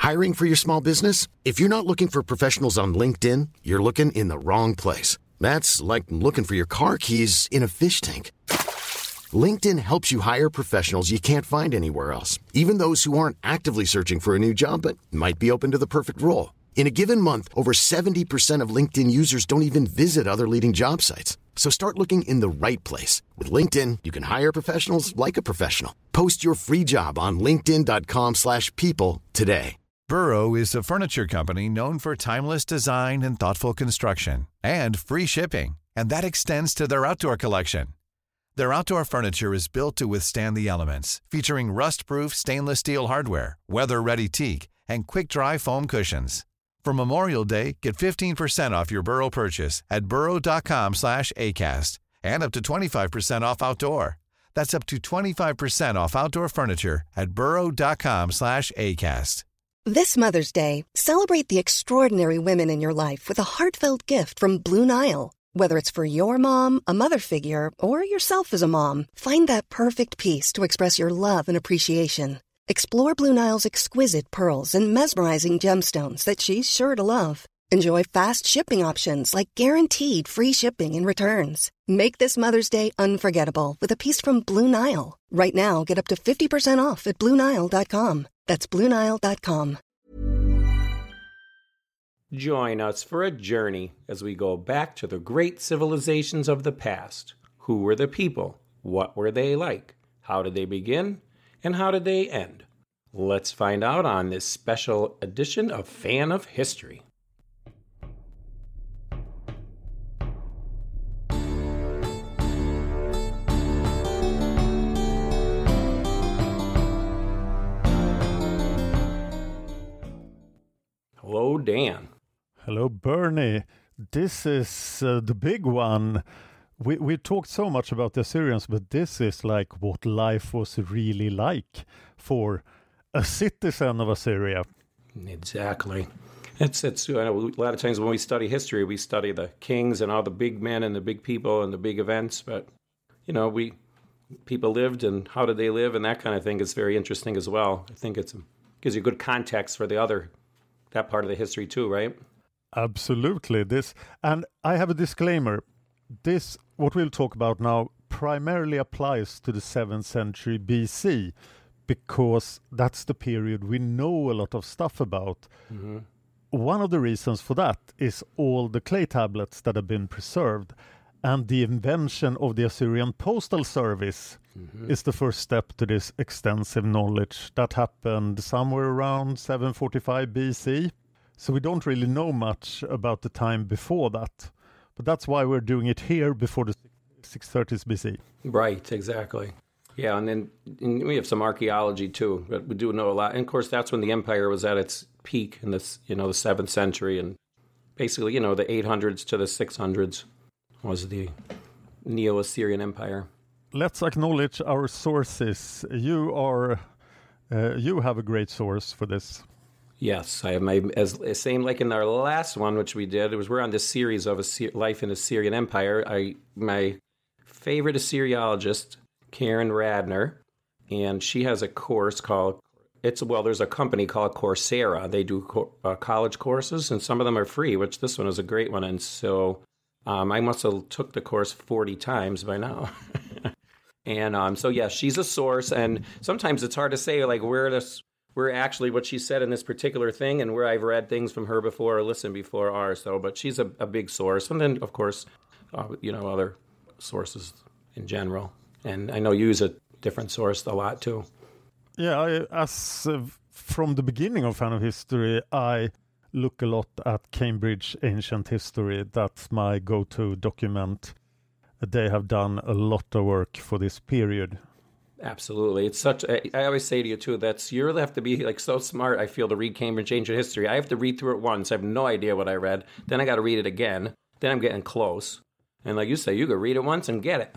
Hiring for your small business? If you're not looking for professionals on LinkedIn, you're looking in the wrong place. That's like looking for your car keys in a fish tank. LinkedIn helps you hire professionals you can't find anywhere else, even those who aren't actively searching for a new job but might be open to the perfect role. In a given month, over 70% of LinkedIn users don't even visit other leading job sites. So start looking in the right place. With LinkedIn, you can hire professionals like a professional. Post your free job on linkedin.com/people today. Burrow is a furniture company known for timeless design and thoughtful construction and free shipping, and that extends to their outdoor collection. Their outdoor furniture is built to withstand the elements, featuring rust-proof stainless steel hardware, weather-ready teak, and quick-dry foam cushions. For Memorial Day, get 15% off your Burrow purchase at burrow.com/acast and up to 25% off outdoor. That's up to 25% off outdoor furniture at burrow.com/acast. This Mother's Day, celebrate the extraordinary women in your life with a heartfelt gift from Blue Nile. Whether it's for your mom, a mother figure, or yourself as a mom, find that perfect piece to express your love and appreciation. Explore Blue Nile's exquisite pearls and mesmerizing gemstones that she's sure to love. Enjoy fast shipping options like guaranteed free shipping and returns. Make this Mother's Day unforgettable with a piece from Blue Nile. Right now, get up to 50% off at BlueNile.com. That's BlueNile.com. Join us for a journey as we go back to the great civilizations of the past. Who were the people? What were they like? How did they begin? And how did they end? Let's find out on this special edition of Fan of History. Hello, Dan. Hello, Bernie. This is the big one. We talked so much about the Assyrians, but this is like what life was really like for a citizen of Assyria. Exactly. It's a lot of times when we study history, we study the kings and all the big men and the big people and the big events, but people lived and how did they live and that kind of thing is very interesting as well. I think it gives you good context for that part of the history too, right? Absolutely. And I have a disclaimer. What we'll talk about now primarily applies to the 7th century BC because that's the period we know a lot of stuff about. Mm-hmm. One of the reasons for that is all the clay tablets that have been preserved, and the invention of the Assyrian Postal Service is the first step to this extensive knowledge that happened somewhere around 745 BC. So we don't really know much about the time before that. But that's why we're doing it here before the 630s BC. Right, exactly. Yeah, and we have some archaeology too, but we do know a lot. And of course, that's when the empire was at its peak in this, the 7th century, and basically, the 800s to the 600s was the Neo-Assyrian Empire. Let's acknowledge our sources. You have a great source for this. Yes, I have same like in our last one, which we did. We're on this series of life in the Assyrian Empire. My favorite Assyriologist, Karen Radner, and she has a course called. There's a company called Coursera. They do college courses, and some of them are free. Which this one is a great one, and so I must have took the course 40 times by now. And so yeah, she's a source, and sometimes it's hard to say like where actually what she said in this particular thing and where I've read things from her before or listened before are. So, but she's a big source. And then, of course, other sources in general. And I know you use a different source a lot, too. Yeah, from the beginning of Fan of History, I look a lot at Cambridge Ancient History. That's my go-to document. They have done a lot of work for this period. Absolutely. It's I always say to you, too, you really have to be like so smart, I feel, to read Cambridge Ancient History. I have to read through it once. I have no idea what I read. Then I got to read it again. Then I'm getting close. And like you say, you could read it once and get it.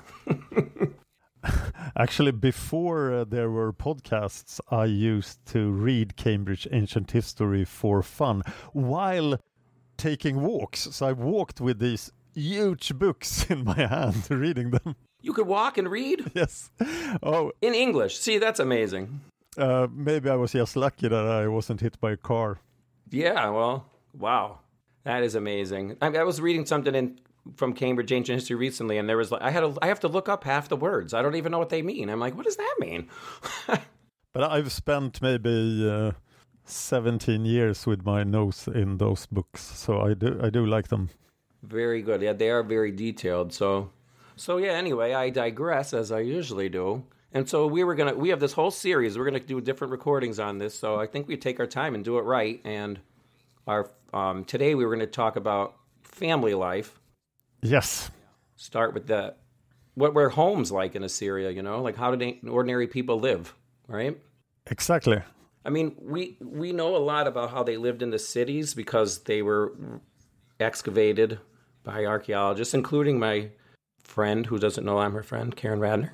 Actually, before there were podcasts, I used to read Cambridge Ancient History for fun while taking walks. So I walked with these huge books in my hand, reading them. You could walk and read? Yes. Oh, in English. See, that's amazing. Maybe I was just lucky that I wasn't hit by a car. Yeah, well, wow. That is amazing. I was reading something from Cambridge Ancient History recently, and there was I have to look up half the words. I don't even know what they mean. I'm like, what does that mean? But I've spent maybe 17 years with my nose in those books, so I do like them. Very good. Yeah, they are very detailed. So yeah. Anyway, I digress as I usually do. And so we have this whole series. We're gonna do different recordings on this. So I think we take our time and do it right. And our today we were going to talk about family life. Yes. Start with what were homes like in Assyria? Like how did ordinary people live? Right. Exactly. I mean, we know a lot about how they lived in the cities because they were excavated by archaeologists, including my friend, who doesn't know I'm her friend, Karen Radner.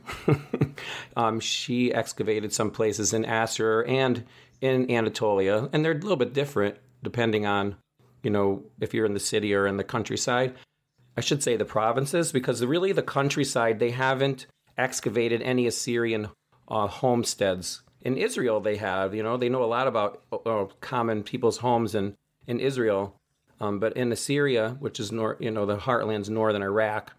She excavated some places in Assur and in Anatolia, and they're a little bit different depending on, if you're in the city or in the countryside. I should say the provinces, because really the countryside, they haven't excavated any Assyrian homesteads. In Israel, they have, they know a lot about common people's homes in Israel. But in Assyria, which is the heartlands northern Iraq,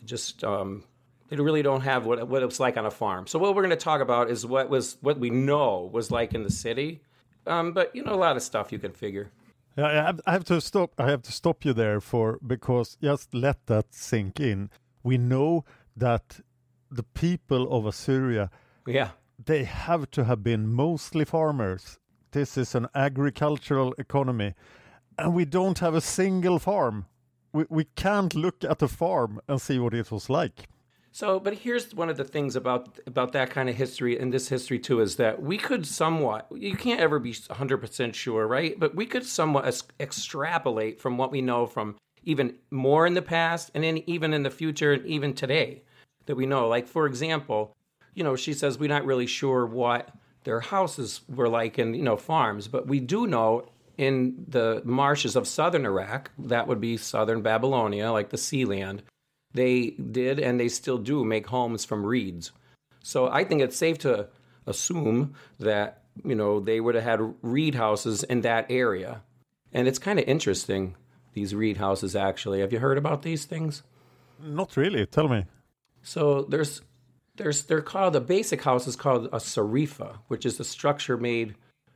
they really don't have what it's like on a farm. So what we're going to talk about is what we know was like in the city. But a lot of stuff you can figure. Yeah, I have to stop you there because just let that sink in. We know that the people of Assyria, they have to have been mostly farmers. This is an agricultural economy, and we don't have a single farm. We can't look at a farm and see what it was like. So, but here's one of the things about that kind of history, and this history too, is that we could somewhat, you can't ever be 100% sure, right? But we could somewhat extrapolate from what we know from even more in the past and even in the future and even today that we know. Like, for example, she says we're not really sure what their houses were like in, farms, but we do know in the marshes of southern Iraq, that would be southern Babylonia, like the sea land, they did and they still do make homes from reeds. So I think it's safe to assume that, they would have had reed houses in that area. And it's kind of interesting, these reed houses, actually. Have you heard about these things? Not really. Tell me. So they're called, the basic house is called a sarifa, which is a structure made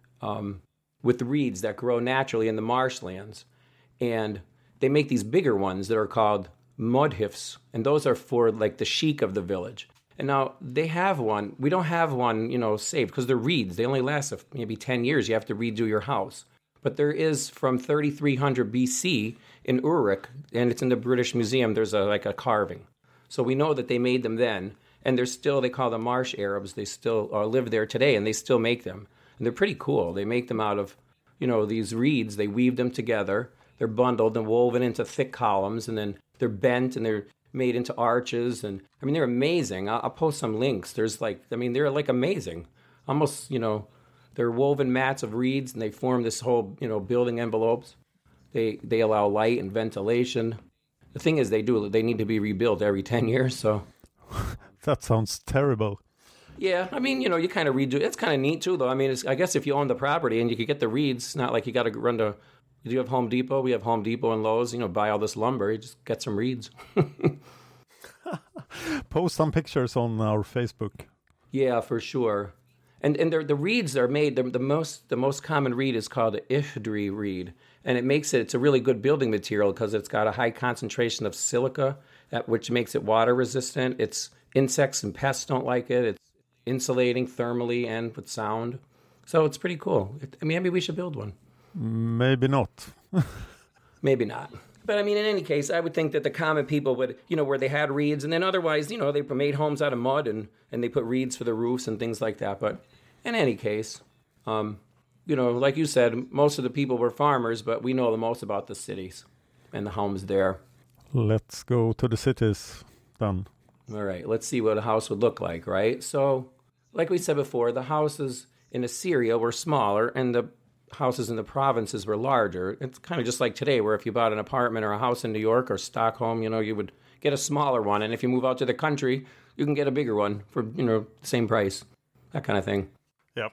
with reeds that grow naturally in the marshlands. And they make these bigger ones that are called mudhifs, and those are for like the sheik of the village. And now they have one. We don't have one, saved because they're reeds. They only last maybe 10 years. You have to redo your house. But there is from 3300 BC in Uruk, and it's in the British Museum. There's a carving. So we know that they made them then, and they call them marsh Arabs. They still live there today, and they still make them. And they're pretty cool. They make them out of, these reeds. They weave them together. They're bundled and woven into thick columns, and then they're bent and they're made into arches. And I mean, they're amazing. I'll post some links. They're like amazing. Almost, they're woven mats of reeds, and they form this whole, building envelopes. They allow light and ventilation. The thing is, they need to be rebuilt every 10 years. So that sounds terrible. Yeah, I mean, you kind of redo. It's kind of neat too, though. I mean, I guess if you own the property and you could get the reeds, it's not like you got to run to. Do you have Home Depot? We have Home Depot and Lowe's. Buy all this lumber. You just get some reeds. Post some pictures on our Facebook. Yeah, for sure. And the reeds are made. The most common reed is called the Ihdri reed, and it's a really good building material because it's got a high concentration of silica, which makes it water resistant. It's insects and pests don't like it. It's insulating thermally and with sound. So it's pretty cool. Maybe we should build one. Maybe not. Maybe not. But I mean, in any case, I would think that the common people would, where they had reeds, and then otherwise, they made homes out of mud and they put reeds for the roofs and things like that. But in any case, like you said, most of the people were farmers, but we know the most about the cities and the homes there. Let's go to the cities then. All right, let's see what a house would look like, right? So, like we said before, the houses in Assyria were smaller and the houses in the provinces were larger. It's kind of just like today, where if you bought an apartment or a house in New York or Stockholm, you would get a smaller one. And if you move out to the country, you can get a bigger one for, the same price, that kind of thing. Yeah.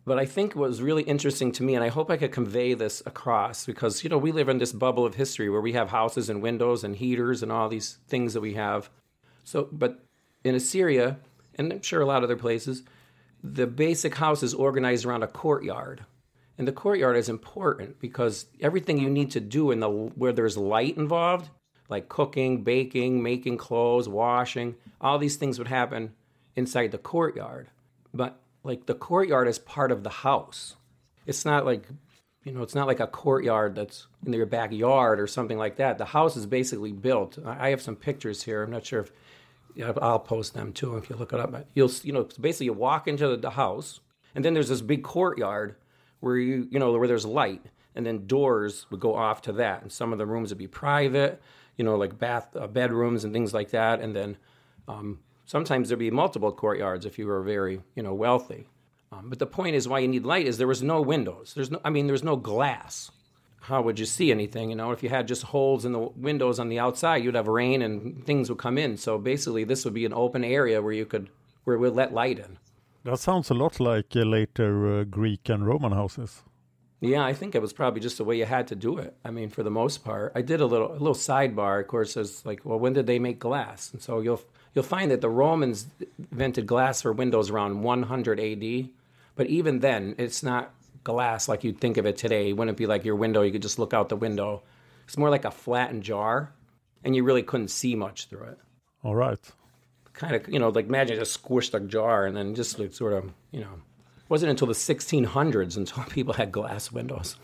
But I think what was really interesting to me, and I hope I could convey this across, because, we live in this bubble of history where we have houses and windows and heaters and all these things that we have. So, but in Assyria, and I'm sure a lot of other places, the basic house is organized around a courtyard. And the courtyard is important because everything you need to do where there's light involved, like cooking, baking, making clothes, washing, all these things would happen inside the courtyard. But like the courtyard is part of the house. It's not like, it's not like a courtyard that's in your backyard or something like that. The house is basically built. I have some pictures here. I'm not sure if I'll post them too if you look it up. But basically you walk into the house, and then there's this big courtyard where where there's light, and then doors would go off to that. And some of the rooms would be private, like bedrooms and things like that. And then sometimes there'd be multiple courtyards if you were very, wealthy. But the point is why you need light is there was no windows. There's no glass. How would you see anything? If you had just holes in the windows on the outside, you'd have rain and things would come in. So basically this would be an open area where it would let light in. That sounds a lot like later Greek and Roman houses. Yeah, I think it was probably just the way you had to do it. For the most part. I did a little sidebar, of course, is like, well, when did they make glass? And so you'll find that the Romans invented glass for windows around 100 AD. But even then, it's not glass like you'd think of it today. It wouldn't be like your window. You could just look out the window. It's more like a flattened jar, and you really couldn't see much through it. All right. Kind of, like imagine just squished a jar and then just like sort of, it wasn't until the 1600s until people had glass windows.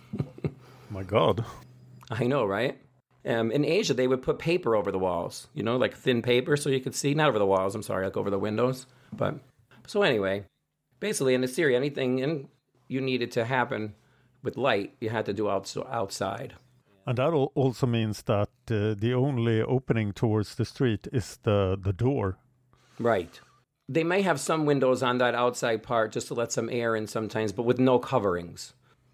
My God. I know, right? In Asia, they would put paper over the walls, like thin paper so you could see. Not over the walls, I'm sorry, like over the windows. But so anyway, basically in Assyria, anything you needed to happen with light, you had to do outside. And that also means that the only opening towards the street is the door. Right. They may have some windows on that outside part just to let some air in sometimes, but with no coverings,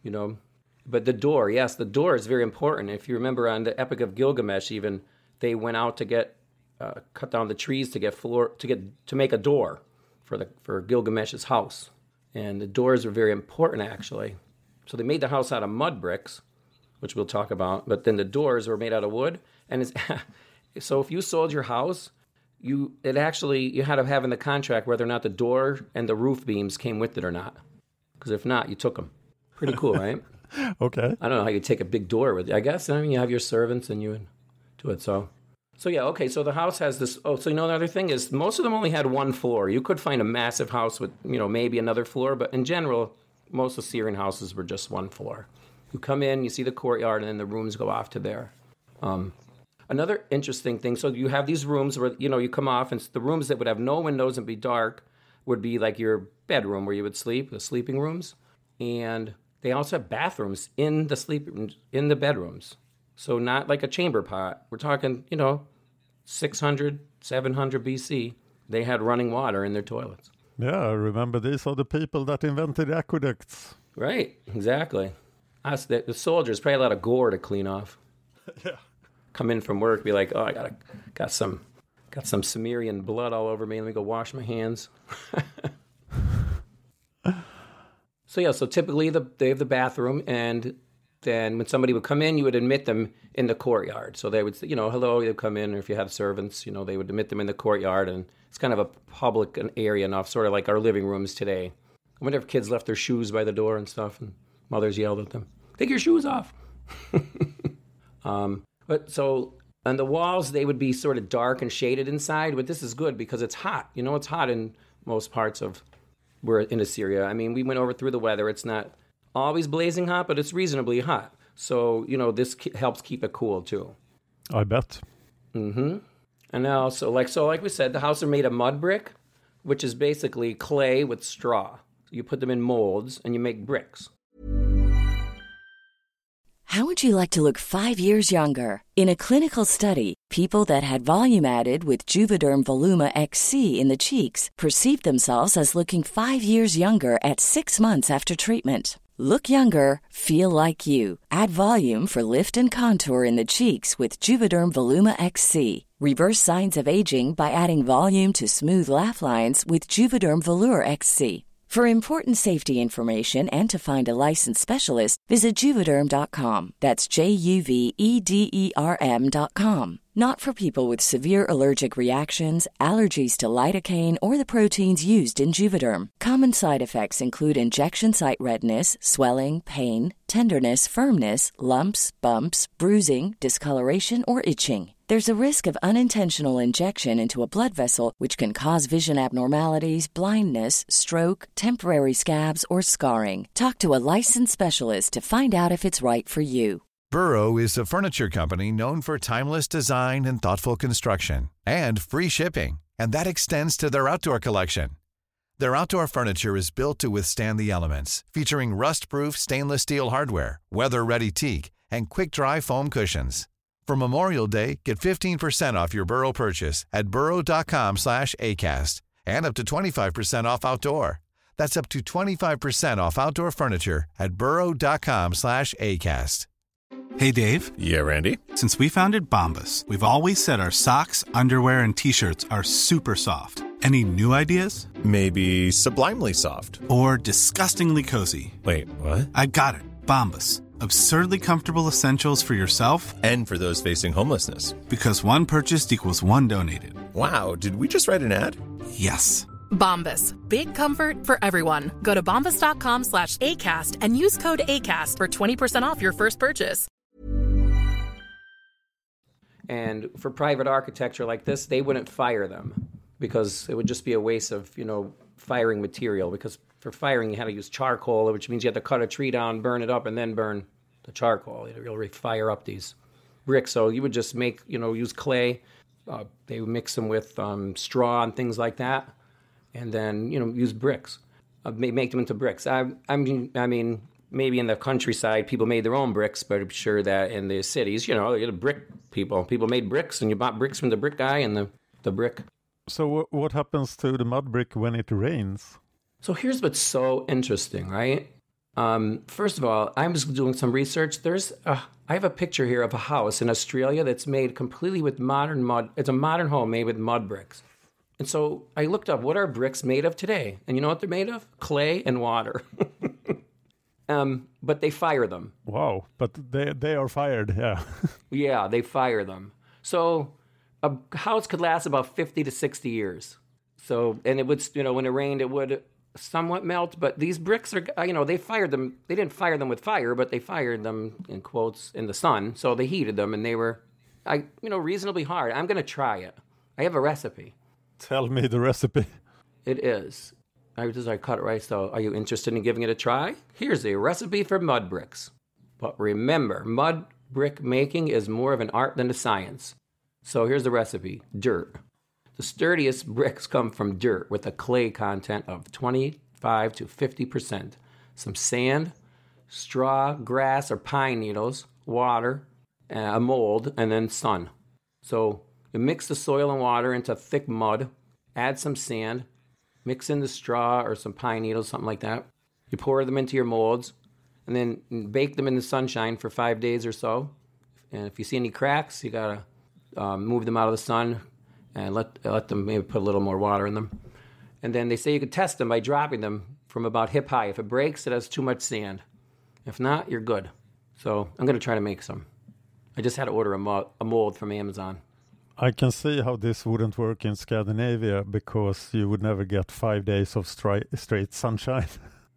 But the door, yes, the door is very important. If you remember on the Epic of Gilgamesh, even they went out to get cut down the trees to make a door for Gilgamesh's house, and the doors were very important actually. So they made the house out of mud bricks, which we'll talk about, but then the doors were made out of wood, and so if you sold your house, you had to have in the contract whether or not the door and the roof beams came with it or not. Because if not, you took them. Pretty cool, right? Okay. I don't know how you take a big door with you. I guess, you have your servants and you would do it. So yeah, okay, so the house has this... Oh, so the other thing is most of them only had one floor. You could find a massive house with, maybe another floor, but in general, most Assyrian houses were just one floor. You come in, you see the courtyard, and then the rooms go off to there. Another interesting thing, so you have these rooms where, you come off, and the rooms that would have no windows and be dark would be like your bedroom where you would sleep, the sleeping rooms. And they also have bathrooms in the bedrooms. So not like a chamber pot. We're talking, 600, 700 BC. They had running water in their toilets. Yeah, I remember these are the people that invented aqueducts. Right, exactly. The soldiers, probably a lot of gore to clean off. Yeah. Come in from work, be like, oh, I got some Sumerian blood all over me. Let me go wash my hands. So typically they have the bathroom, and then when somebody would come in, you would admit them in the courtyard. So they would say, hello, they'd come in, or if you have servants, they would admit them in the courtyard, and it's kind of a public area enough, sort of like our living rooms today. I wonder if kids left their shoes by the door and stuff, and mothers yelled at them, take your shoes off. But so on the walls, they would be sort of dark and shaded inside, but this is good because it's hot. It's hot in most parts of we're in Assyria. We went over through the weather. It's not always blazing hot, but it's reasonably hot. So, this helps keep it cool too. I bet. Mm-hmm. And now, like we said, the houses are made of mud brick, which is basically clay with straw. You put them in molds and you make bricks. How would you like to look 5 years younger? In a clinical study, people that had volume added with Juvederm Voluma XC in the cheeks perceived themselves as looking 5 years younger at 6 months after treatment. Look younger, feel like you. Add volume for lift and contour in the cheeks with Juvederm Voluma XC. Reverse signs of aging by adding volume to smooth laugh lines with Juvederm Volure XC. For important safety information and to find a licensed specialist, visit Juvederm.com. That's JUVEDERM.com. Not for people with severe allergic reactions, allergies to lidocaine, or the proteins used in Juvederm. Common side effects include injection site redness, swelling, pain, tenderness, firmness, lumps, bumps, bruising, discoloration, or itching. There's a risk of unintentional injection into a blood vessel, which can cause vision abnormalities, blindness, stroke, temporary scabs, or scarring. Talk to a licensed specialist to find out if it's right for you. Burrow is a furniture company known for timeless design and thoughtful construction, and free shipping, and that extends to their outdoor collection. Their outdoor furniture is built to withstand the elements, featuring rust-proof stainless steel hardware, weather-ready teak, and quick-dry foam cushions. For Memorial Day, get 15% off your Burrow purchase at burrow.com/ACAST and up to 25% off outdoor. That's up to 25% off outdoor furniture at burrow.com/ACAST. Hey, Dave. Yeah, Randy. Since we founded Bombas, we've always said our socks, underwear, and T-shirts are super soft. Any new ideas? Maybe sublimely soft. Or disgustingly cozy. Wait, what? I got it. Bombas. Absurdly comfortable essentials for yourself and for those facing homelessness. Because one purchased equals one donated. Wow, did we just write an ad? Yes. Bombas. Big comfort for everyone. Go to bombas.com/ACAST and use code ACAST for 20% off your first purchase. And for private architecture like this, they wouldn't fire them because it would just be a waste of, firing material. Because for firing, you had to use charcoal, which means you had to cut a tree down, burn it up, and then burn the charcoal. You'd really fire up these bricks. So you would just make, use clay. They would mix them with straw and things like that. And then, use bricks. Make them into bricks. I mean, maybe in the countryside, people made their own bricks, but I'm sure that in the cities, you had brick people. People made bricks, and you bought bricks from the brick guy and the brick. So what happens to the mud brick when it rains? So here's what's so interesting, right? First of all, I was doing some research. I have a picture here of a house in Australia that's made completely with modern mud. It's a modern home made with mud bricks. And so I looked up, what are bricks made of today? And you know what they're made of? Clay and water. But they fire them. Wow, but they are fired, yeah. Yeah, they fire them. So a house could last about 50 to 60 years. So, and it would, when it rained, it would somewhat melt. But these bricks are, they fired them. They didn't fire them with fire, but they fired them, in quotes, in the sun. So they heated them, and they were, reasonably hard. I'm going to try it. I have a recipe. Tell me the recipe. It is. I cut it right. So are you interested in giving it a try? Here's a recipe for mud bricks. But remember, mud brick making is more of an art than a science. So here's the recipe. Dirt. The sturdiest bricks come from dirt with a clay content of 25 to 50%. Some sand, straw, grass, or pine needles, water, a mold, and then sun. So you mix the soil and water into thick mud, add some sand, mix in the straw or some pine needles, something like that. You pour them into your molds, and then bake them in the sunshine for 5 days or so. And if you see any cracks, you gotta move them out of the sun and let them, maybe put a little more water in them. And then they say you could test them by dropping them from about hip high. If it breaks, it has too much sand. If not, you're good. So I'm going to try to make some. I just had to order a mold from Amazon. I can see how this wouldn't work in Scandinavia because you would never get 5 days of straight sunshine.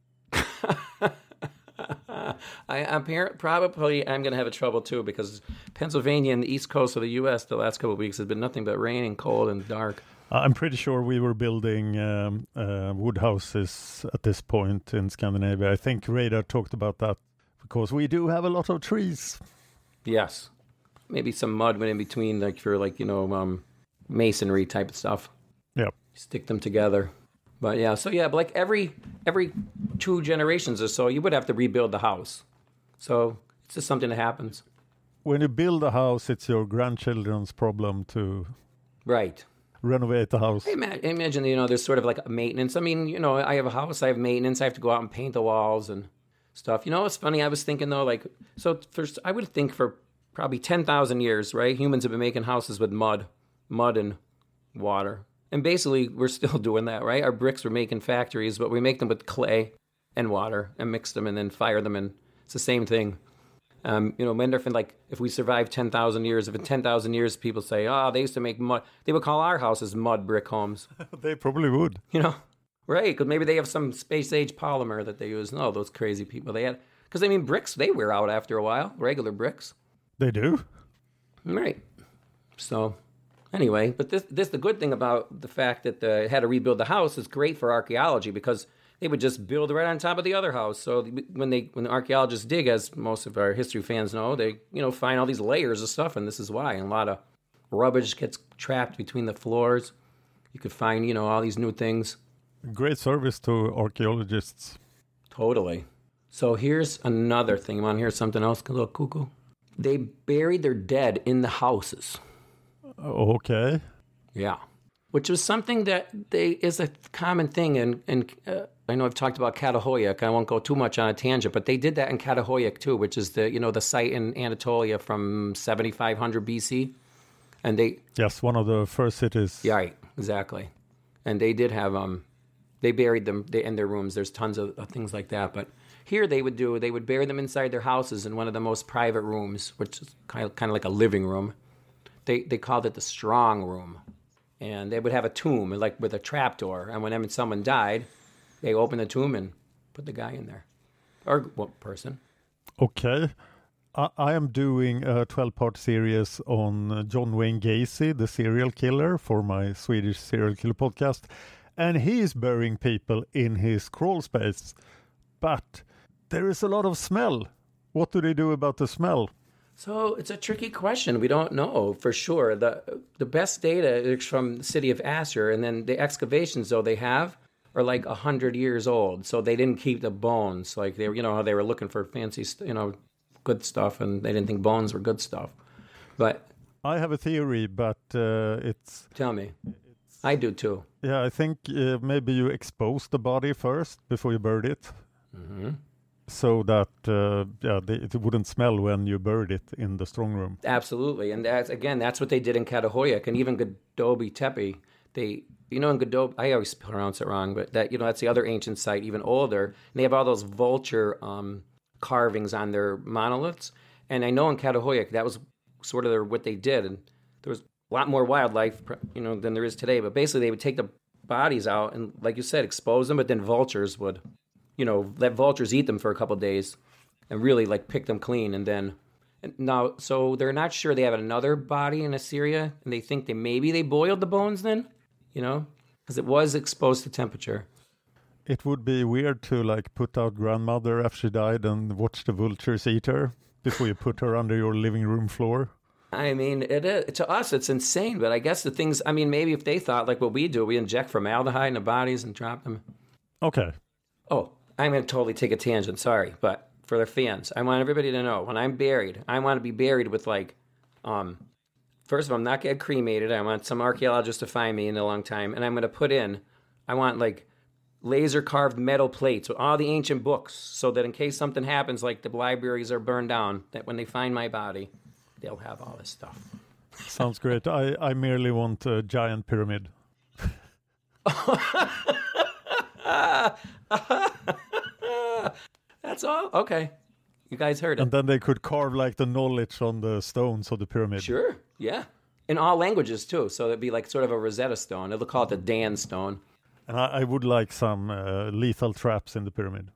I'm going to have a trouble too because Pennsylvania and the east coast of the U.S. the last couple of weeks has been nothing but rain and cold and dark. I'm pretty sure we were building wood houses at this point in Scandinavia. I think Radar talked about that because we do have a lot of trees. Yes. Maybe some mud went in between, masonry type of stuff. Yeah. Stick them together. But but every 2 generations or so, you would have to rebuild the house. So it's just something that happens. When you build a house, it's your grandchildren's problem to renovate the house. Imagine, there's sort of like a maintenance. I mean, I have a house, I have maintenance, I have to go out and paint the walls and stuff. It's funny, I was thinking though, I would think for probably 10,000 years, right? Humans have been making houses with mud and water. And basically, we're still doing that, right? Our bricks we're making factories, but we make them with clay and water and mix them and then fire them, and it's the same thing. Wonder if if we survive 10,000 years, if in 10,000 years people say, oh, they used to make mud, they would call our houses mud brick homes. They probably would. Right? Because maybe they have some space age polymer that they use. No, those crazy people. Because bricks, they wear out after a while, regular bricks. They do? Right. So, anyway, but the good thing about the fact that they had to rebuild the house is great for archaeology, because they would just build right on top of the other house. So when the archaeologists dig, as most of our history fans know, they find all these layers of stuff, and this is why. And a lot of rubbish gets trapped between the floors. You could find all these new things. Great service to archaeologists. Totally. So here's another thing. You want to hear something else, a little cuckoo? They buried their dead in the houses. Okay. Yeah. Which was something that is a common thing. And I know I've talked about Catahoyuk. I won't go too much on a tangent, but they did that in Catahoyuk too, which is the site in Anatolia from 7500 BC. And yes, one of the first cities. Yeah, right, exactly. And they did have they buried them in their rooms. There's tons of things like that. But here they would bury them inside their houses in one of the most private rooms, which is kind of like a living room. They called it the strong room. And they would have a tomb, like with a trapdoor. And when someone died, they opened the tomb and put the guy in there. Or person. Okay. I am doing a 12-part series on John Wayne Gacy, the serial killer, for my Swedish serial killer podcast. And he is burying people in his crawl space. But there is a lot of smell. What do they do about the smell? So it's a tricky question. We don't know for sure. The best data is from the city of Asher, and then the excavations, though, they have are like 100 years old. So they didn't keep the bones. Like they, how they were looking for fancy, good stuff, and they didn't think bones were good stuff. But I have a theory, but it's... Tell me. I do too. Yeah, I think maybe you exposed the body first before you buried it. Mm-hmm. So that it wouldn't smell when you buried it in the strong room. Absolutely, and that's what they did in Catahoyuk, and even Godobe Tepe. In Godobe, I always pronounce it wrong, but that's the other ancient site, even older. And they have all those vulture carvings on their monoliths, and I know in Catahoyuk that was sort of what they did, and there was a lot more wildlife, than there is today. But basically, they would take the bodies out and, like you said, expose them, but then vultures would. Let vultures eat them for a couple of days and really pick them clean. So they're not sure they have another body in Assyria, and they think maybe they boiled the bones then, because it was exposed to temperature. It would be weird to put out grandmother after she died and watch the vultures eat her before you put her under your living room floor. I mean, it is, to us, it's insane, but I guess the things, maybe if they thought like what we do, we inject formaldehyde in the bodies and drop them. Okay. Oh, I'm going to totally take a tangent, sorry, but for the fans, I want everybody to know, when I'm buried, I want to be buried with first of all, I'm not getting cremated. I want some archaeologist to find me in a long time, and I'm going to put in, I want laser carved metal plates with all the ancient books, so that in case something happens, like the libraries are burned down, that when they find my body, they'll have all this stuff. Sounds great. I merely want a giant pyramid. That's all? Okay. You guys heard it. And then they could carve the knowledge on the stones of the pyramid. Sure, yeah. In all languages, too. So it'd be sort of a Rosetta Stone. They'll call it the Dan Stone. And I would like some lethal traps in the pyramid.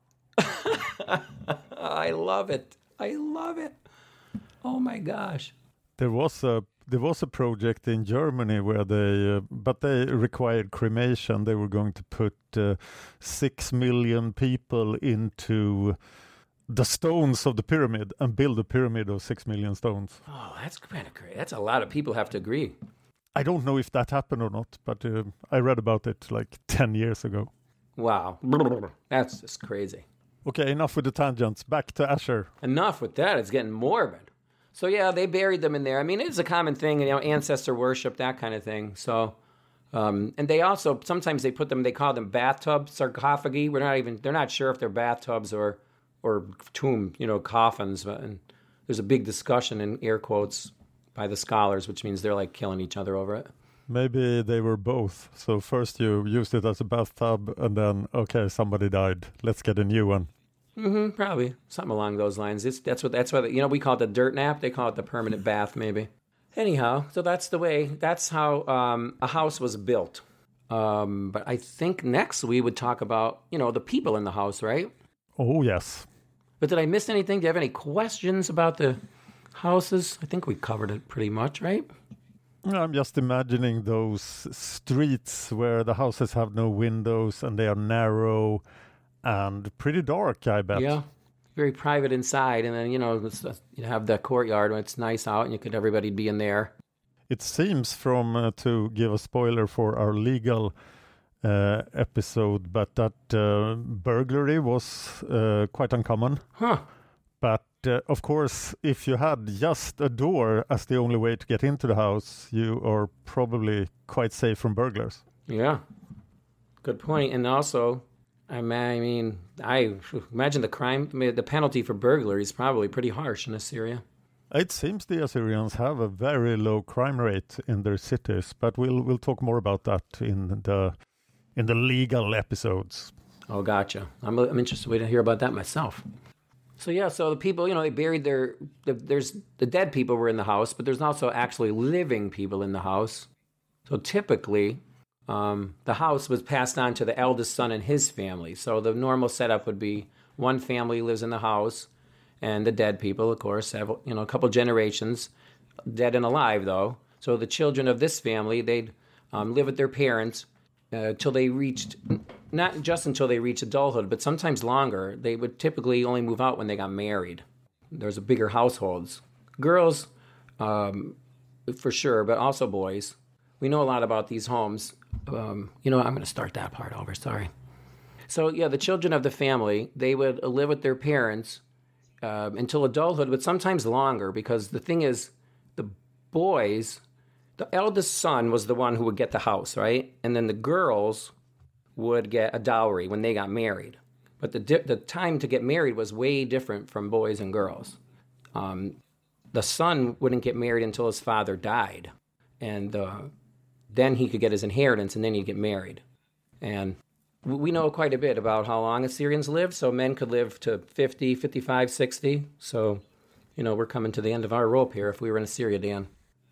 I love it. I love it. Oh, my gosh. There was a project in Germany where but they required cremation. They were going to put 6 million people into the stones of the pyramid and build a pyramid of 6 million stones. Oh, that's kind of great. That's a lot of people have to agree. I don't know if that happened or not, but I read about it 10 years ago. Wow. That's just crazy. Okay, enough with the tangents. Back to Asher. Enough with that. It's getting morbid. So, yeah, they buried them in there. It's a common thing, ancestor worship, that kind of thing. So, and they also, sometimes they call them bathtub sarcophagi. They're not sure if they're bathtubs or tomb, coffins. And there's a big discussion in air quotes by the scholars, which means they're killing each other over it. Maybe they were both. So first you used it as a bathtub, and then, okay, somebody died. Let's get a new one. Probably something along those lines. That's what we call it the dirt nap. They call it the permanent bath, maybe. Anyhow, so that's how a house was built. But I think next we would talk about, the people in the house, right? Oh, yes. But did I miss anything? Do you have any questions about the houses? I think we covered it pretty much, right? I'm just imagining those streets where the houses have no windows and they are narrow and pretty dark, I bet. Yeah, very private inside. And then, you have the courtyard when it's nice out and everybody be in there. It seems to give a spoiler for our legal episode, but that burglary was quite uncommon. Huh. But of course, if you had just a door as the only way to get into the house, you are probably quite safe from burglars. Yeah, good point. And also, I imagine the penalty for burglary is probably pretty harsh in Assyria. It seems the Assyrians have a very low crime rate in their cities, but we'll talk more about that in the legal episodes. Oh, gotcha. I'm interested to hear about that myself. So the people, they buried there's the dead people were in the house, but there's also actually living people in the house. So typically, the house was passed on to the eldest son and his family. So the normal setup would be one family lives in the house, and the dead people, of course, have a couple generations, dead and alive though. So the children of this family, they'd live with their parents until they reached, not just until they reached adulthood, but sometimes longer. They would typically only move out when they got married. There's bigger households. Girls, for sure, but also boys. We know a lot about these homes. I'm going to start that part over, sorry. So the children of the family, they would live with their parents until adulthood, but sometimes longer, because the thing is, the boys, the eldest son was the one who would get the house, right? And then the girls would get a dowry when they got married. But the time to get married was way different from boys and girls. The son wouldn't get married until his father died. And then he could get his inheritance, and then he'd get married. And we know quite a bit about how long Assyrians lived. So men could live to 50, 55, 60. So, we're coming to the end of our rope here if we were in Assyria, Dan.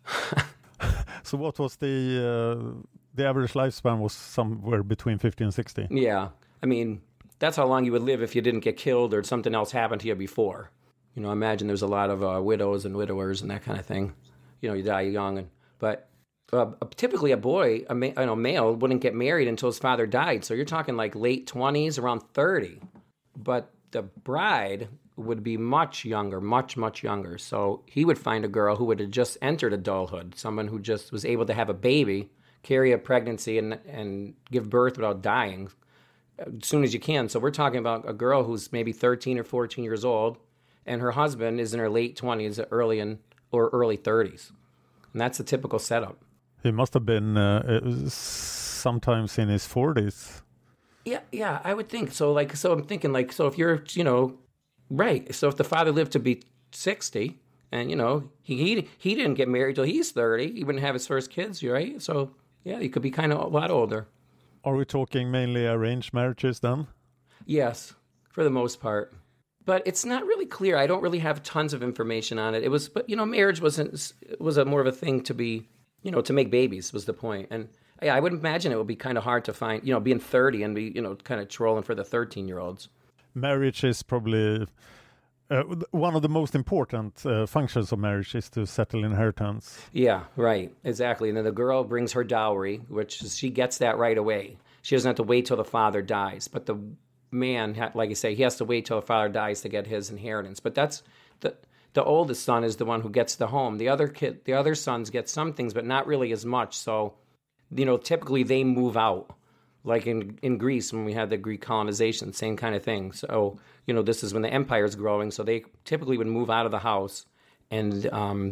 So what was the average lifespan was somewhere between 50 and 60? Yeah. I mean, that's how long you would live if you didn't get killed or something else happened to you before. Imagine there's a lot of widows and widowers and that kind of thing. You die young. But typically a boy, a male, wouldn't get married until his father died. So you're talking like late 20s, around 30. But the bride would be much younger, much, much younger. So he would find a girl who would have just entered adulthood, someone who just was able to have a baby, carry a pregnancy, and give birth without dying as soon as you can. So we're talking about a girl who's maybe 13 or 14 years old, and her husband is in her late 20s, early 30s. And that's the typical setup. He must have been sometimes in his 40s. Yeah, I would think so. I'm thinking so if you're, right. So if the father lived to be 60, and he didn't get married till he's 30, he wouldn't have his first kids, right? So he could be kind of a lot older. Are we talking mainly arranged marriages then? Yes, for the most part. But it's not really clear. I don't really have tons of information on it. Marriage was more of a thing to be, to make babies was the point. And I would imagine it would be kind of hard to find, being 30 and be, kind of trolling for the 13-year-olds. Marriage is probably one of the most important functions of marriage is to settle inheritance. Yeah, right. Exactly. And then the girl brings her dowry, which she gets that right away. She doesn't have to wait till the father dies. But the man, like you say, he has to wait till the father dies to get his inheritance. But that's the oldest son is the one who gets the home. The other sons get some things, but not really as much. So, typically they move out. Like in Greece, when we had the Greek colonization, same kind of thing. So, this is when the empire is growing. So they typically would move out of the house and,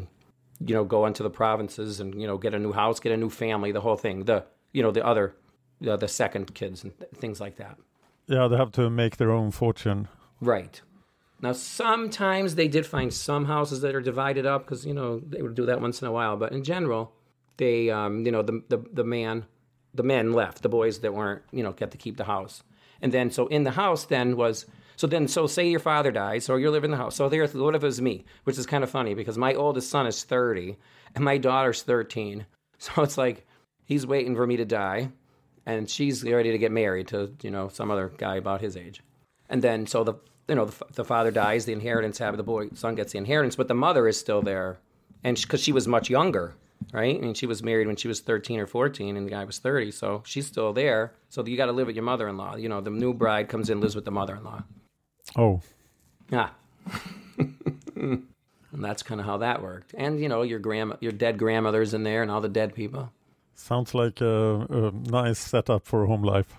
go into the provinces and, get a new house, get a new family, the whole thing. The second kids and things like that. Yeah, they have to make their own fortune. Right. Now, sometimes they did find some houses that are divided up because, they would do that once in a while. But in general, they, the men left, the boys that weren't, get to keep the house. And then, so in the house then was, so say your father dies, or you're living in the house. So what if it was me, which is kind of funny because my oldest son is 30 and my daughter's 13. So it's like, he's waiting for me to die and she's ready to get married to, some other guy about his age. And then, so the father dies, the inheritance son gets the inheritance, but the mother is still there. And because she was much younger, right? I mean, she was married when she was 13 or 14 and the guy was 30. So she's still there. So you got to live with your mother-in-law. The new bride comes in, lives with the mother-in-law. Oh. Yeah. And that's kind of how that worked. And, your dead grandmother's in there and all the dead people. Sounds like a nice setup for home life.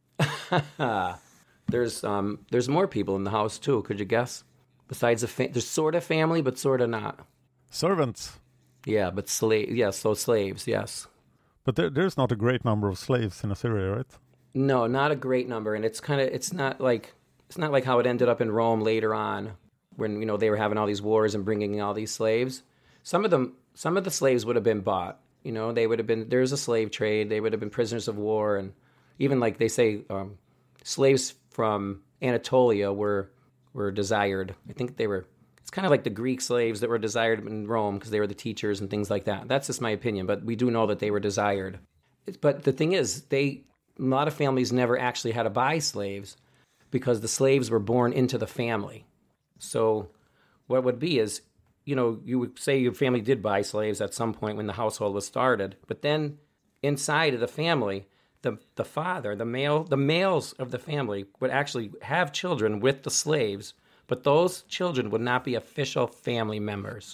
There's more people in the house, too. Could you guess? Besides there's sort of family, but sort of not. Servants. Yeah, but slaves, yes. But there's not a great number of slaves in Assyria, right? No, not a great number. And it's not like how it ended up in Rome later on when, they were having all these wars and bringing in all these slaves. Some of the slaves would have been bought. There's a slave trade. They would have been prisoners of war. And even like they say, slaves from Anatolia were desired. I think it's kind of like the Greek slaves that were desired in Rome because they were the teachers and things like that. That's just my opinion, but we do know that they were desired. But the thing is, a lot of families never actually had to buy slaves because the slaves were born into the family. So what would be is, you would say your family did buy slaves at some point when the household was started, but then inside of the family, the father, the males of the family would actually have children with the slaves, but those children would not be official family members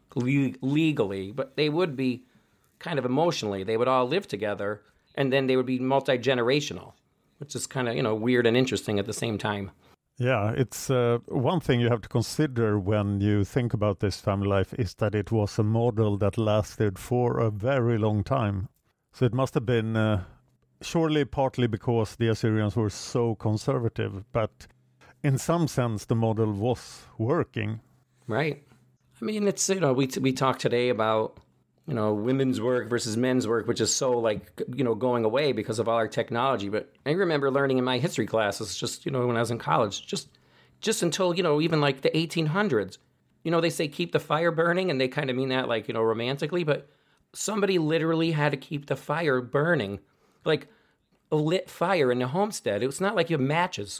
legally, but they would be kind of emotionally. They would all live together, and then they would be multi-generational, which is kind of, weird and interesting at the same time. Yeah, it's one thing you have to consider when you think about this family life is that it was a model that lasted for a very long time. So it must have been surely partly because the Assyrians were so conservative, but in some sense the model was working. Right. I mean, it's, we talk today about, women's work versus men's work, which is so going away because of all our technology. But I remember learning in my history classes, just, when I was in college, just until, even like the 1800s, they say keep the fire burning, and they kind of mean that romantically, but somebody literally had to keep the fire burning, like a lit fire in the homestead. It was not like you have matches,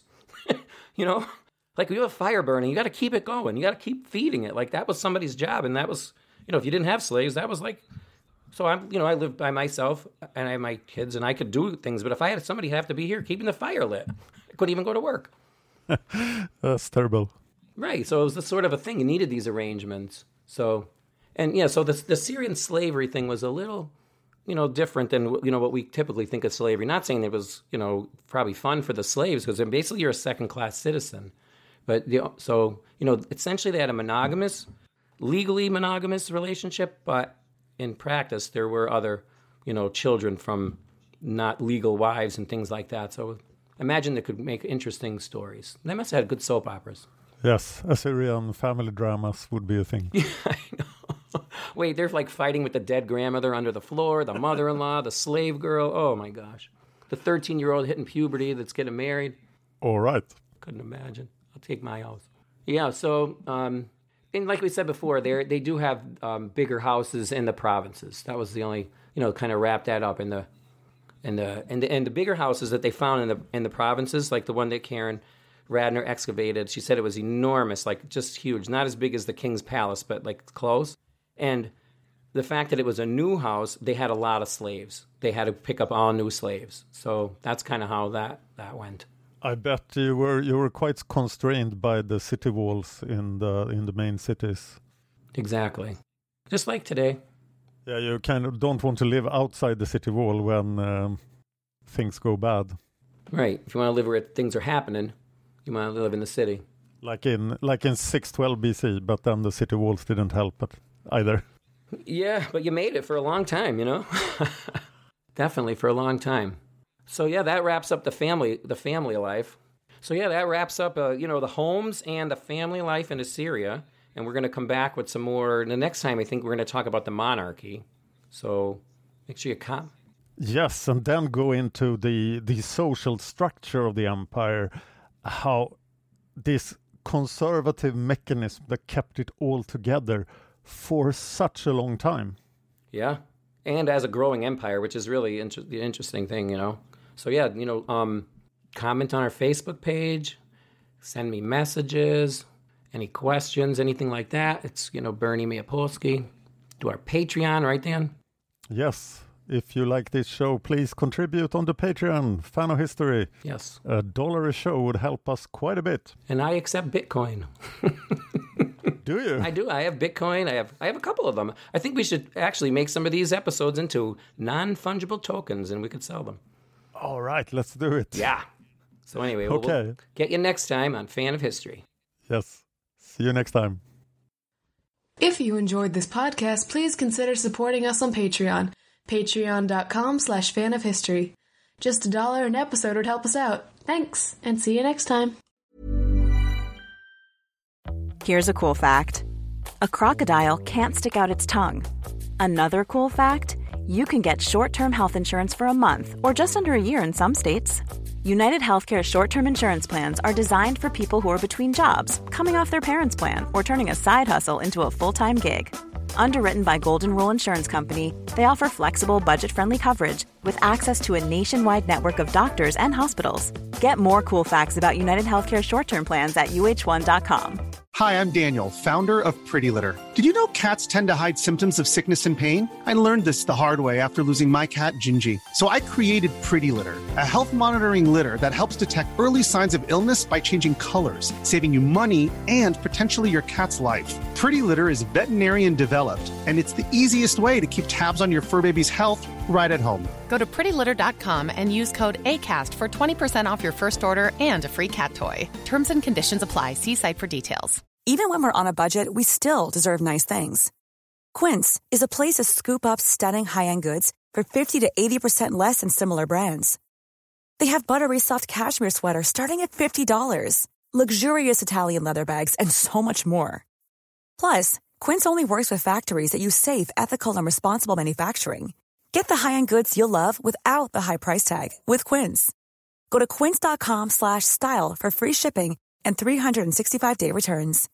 like you have a fire burning, you got to keep it going. You got to keep feeding it. Like that was somebody's job. And that was, if you didn't have slaves, that was like, so I lived by myself and I have my kids and I could do things. But if I had somebody have to be here keeping the fire lit, I couldn't even go to work. That's terrible. Right. So it was the sort of a thing. You needed these arrangements. So the Syrian slavery thing was a little, different than, what we typically think of slavery. Not saying it was, probably fun for the slaves because basically you're a second-class citizen. But, essentially they had a legally monogamous relationship, but in practice there were other, children from not legal wives and things like that. So imagine they could make interesting stories. They must have had good soap operas. Yes, Assyrian family dramas would be a thing. Yeah, I know. Wait, they're like fighting with the dead grandmother under the floor, the mother-in-law, the slave girl. Oh, my gosh. The 13-year-old hitting puberty that's getting married. All right. Couldn't imagine. I'll take my house. Yeah, so, and like we said before, they do have bigger houses in the provinces. That was the only, kind of wrap that up in the bigger houses that they found in the provinces, like the one that Karen Radner excavated. She said it was enormous, like just huge, not as big as the king's palace, but like close. And the fact that it was a new house, they had a lot of slaves. They had to pick up all new slaves. So that's kind of how that went. I bet you were quite constrained by the city walls in the main cities. Exactly. Just like today. Yeah, you kind of don't want to live outside the city wall when things go bad. Right. If you want to live where things are happening, you want to live in the city. Like in 612 BC, but then the city walls didn't help it either. Yeah, but you made it for a long time, Definitely for a long time. So yeah, that wraps up the family life. So yeah, that wraps up, the homes and the family life in Assyria. And we're going to come back with some more. The next time, I think we're going to talk about the monarchy. So Make sure you comment. Yes, and then go into the social structure of the empire, how this conservative mechanism that kept it all together for such a long time. Yeah, and as a growing empire, which is really the interesting thing, you know. So yeah, you know, comment on our Facebook page, send me messages, any questions, anything like that. It's, you know, Bernie Miapolsky. Do our Patreon, right, Dan? Yes. If you like this show, please contribute on the Patreon, Fan of History. Yes. $1 a show would help us quite a bit. And I accept Bitcoin. Do you? I do. I have Bitcoin. I have a couple of them. I think we should actually make some of these episodes into non-fungible tokens, and we could sell them. All right, let's do it. Yeah. So anyway, okay. We'll get you next time on Fan of History. Yes. See you next time. If you enjoyed this podcast, please consider supporting us on Patreon. Patreon.com/fanofhistory. Just $1 an episode would help us out. Thanks, and see you next time. Here's a cool fact. A crocodile can't stick out its tongue. Another cool fact, you can get short-term health insurance for a month or just under a year in some states. United Healthcare short-term insurance plans are designed for people who are between jobs, coming off their parents' plan, or turning a side hustle into a full-time gig. Underwritten by Golden Rule Insurance Company, they offer flexible, budget-friendly coverage with access to a nationwide network of doctors and hospitals. Get more cool facts about United Healthcare short-term plans at uh1.com. Hi, I'm Daniel, founder of Pretty Litter. Did you know cats tend to hide symptoms of sickness and pain? I learned this the hard way after losing my cat, Gingy. So I created Pretty Litter, a health monitoring litter that helps detect early signs of illness by changing colors, saving you money and potentially your cat's life. Pretty Litter is veterinarian developed, and it's the easiest way to keep tabs on your fur baby's health right at home. Go to prettylitter.com and use code ACAST for 20% off your first order and a free cat toy. Terms and conditions apply. See site for details. Even when we're on a budget, we still deserve nice things. Quince is a place to scoop up stunning high-end goods for 50 to 80% less than similar brands. They have buttery soft cashmere sweaters starting at $50, luxurious Italian leather bags, and so much more. Plus, Quince only works with factories that use safe, ethical, and responsible manufacturing. Get the high-end goods you'll love without the high price tag with Quince. Go to quince.com/style for free shipping and 365-day returns.